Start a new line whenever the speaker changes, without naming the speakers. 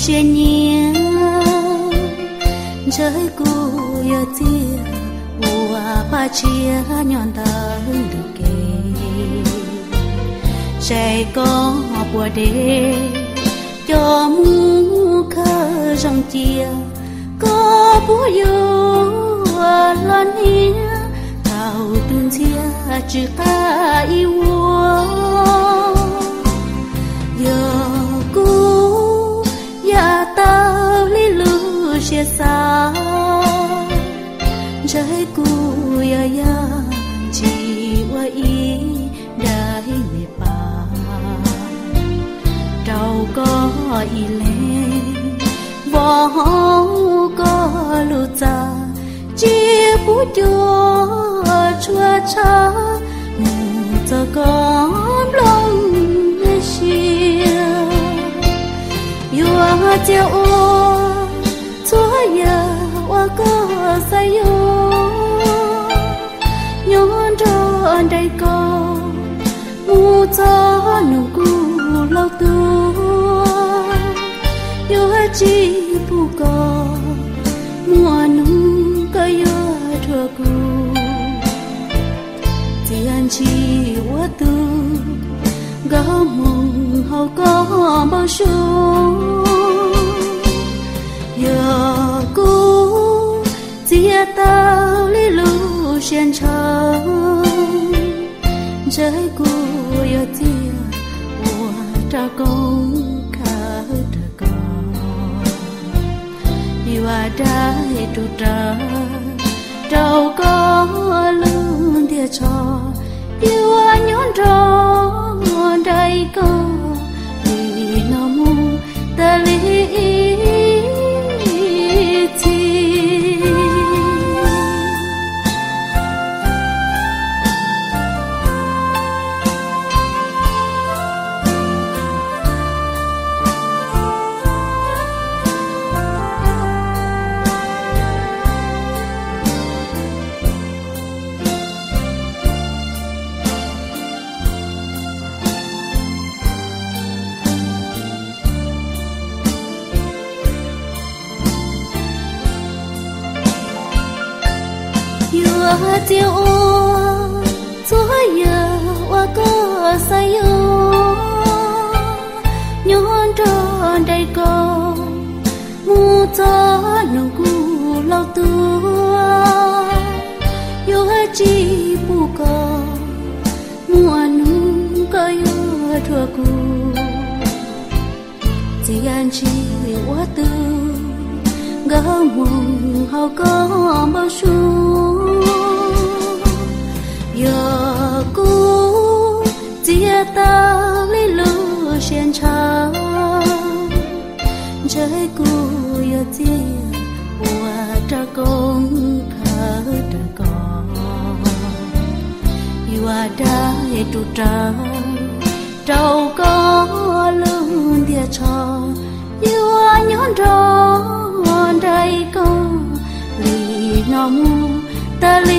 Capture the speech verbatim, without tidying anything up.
xe nhia trời cu ya tia bùa ba chia nhọn ta được kề chạy có bùa đê cho mu khơi trong chia có bùa yêu lan hia tao tuôn chia chỉ ta yêu giờ cô ya tao li lu chia xa trái cu ya ya chỉ wa ý đã mệt bà trâu có ý lên vò có lụt ra chia bút cho chua cha mù cho con lòng chia yêu chiều chúa ya wa có say yo nhon tròn đầy co mu cho nụ cu lâu tu yêu chi bu co mùa nung có yêu thua cu tiền chi wa tu gao mong hậu có bao số giờ cô chia tao li lu xiên trăng trái cu ya tia wa ta công khá ta con yêu ai tu ta đâu có lương dia cho yêu nhón tròn đây có vì nó mu ta li tiêu chúa ya wa có say yo nhon tròn đầy co mu cho nụ cu lâu tu yo chi bu co mùa nung có yo thua cu chỉ anh chi wa tu gao mong hậu có bao số giờ cô chia ta li lu xiên trăng trái cu ya tia wa ta công khá ta con yêu ai tu ta đâu có lương dia cho yêu nhón tròn đây có li nó mu ta